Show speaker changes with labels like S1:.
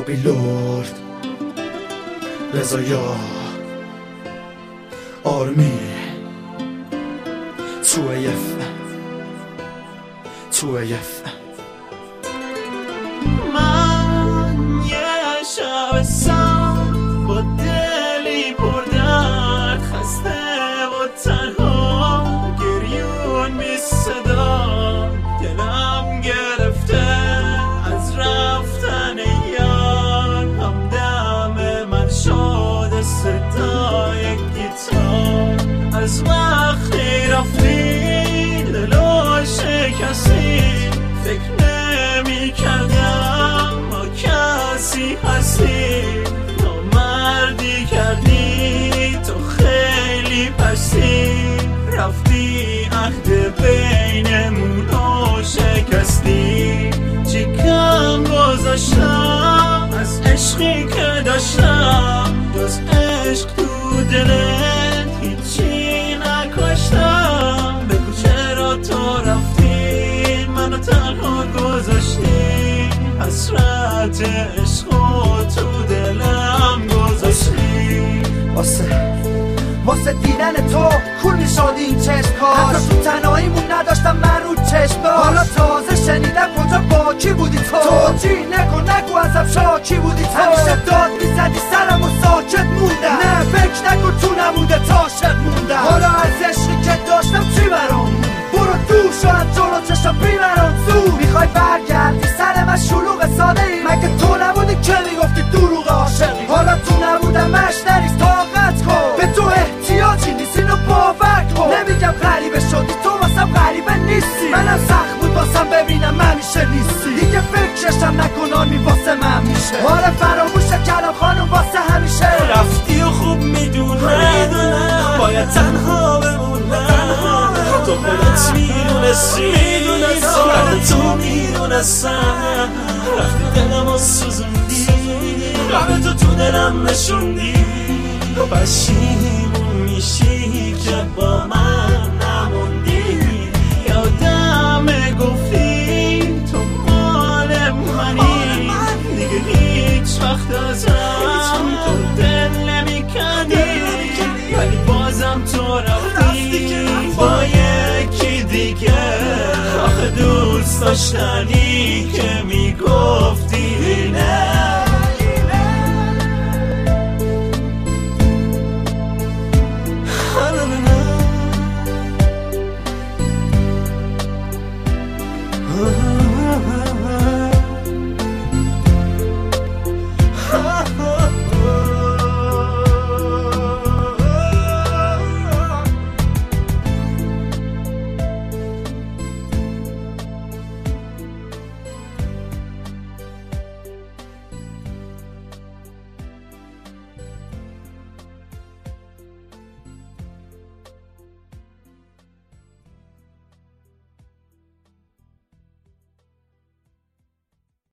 S1: بابی لورد، رضایا، آرمی، 2AF
S2: من یه شب سام با دلی پر درد، خسته و تنها، گریون بی صدا، دلم گرفته از رفتن یار، همدم من شده صدای گیتار. از وقتی رفتی دلو شکستی، فکر نمی کردم ما کسی هستی، نامردی کردی تو خیلی پستی، رفتی عهد بینمونو شکستی. چی کم گذاشتم از عشقی که داشتم، جز عشق تو دلت هیچی نکاشتم. بگو چرا تو رفتی منو تنها گذاشتی، حسرت عشقو تو دلم گذاشتی.
S3: واسه دیدن تو کور میشد این چشم‌هاش، حتی تو تنهاییمون نداشتم من رو چشم‌داش. حالا تازه شنیدم کجا با کی بودی تو جی نگو ازم شاکی بودی تو. همیشه داد میزدی سرم و ساکت موندم، نه فکر نکن تو نمونده تا شد موندم. حالا از عشقی که داشتم چی برام، برو دور شو از جلو چشم بیبرم زود. میخوای برگردی سر من شلوغ ساده ای، مگه تو نبودی که میگفتی دروغ عاشقی. حالا تو نبودم مش نریز طاقت کن، به تو احتیاجی نیست اینو باور کن. نمیگم غریبه شدی تو واسم غریبه نیستی، منم سخت بود واسم ببینم همیشه نیستی. دیگه فکرشم نکنان می واسه من میشه، حالا فراموشه کلام خانم واسه همیشه.
S2: رفتی و خوب میدونم باید تنها بمونم، تو خودت میدونستی بعد تو میدونستم. رفتی دلم و سوزوندی، قبل تو دلم نشوندی، پشیمون میشی که با من نموندی. یادم گفتی تو مال منی، دیگه هیچ وقت ازم تو دل نمیکنی، ولی بازم تو رفتی با یکی دیگه. آخه دوست داشتنی که میگفتی نه.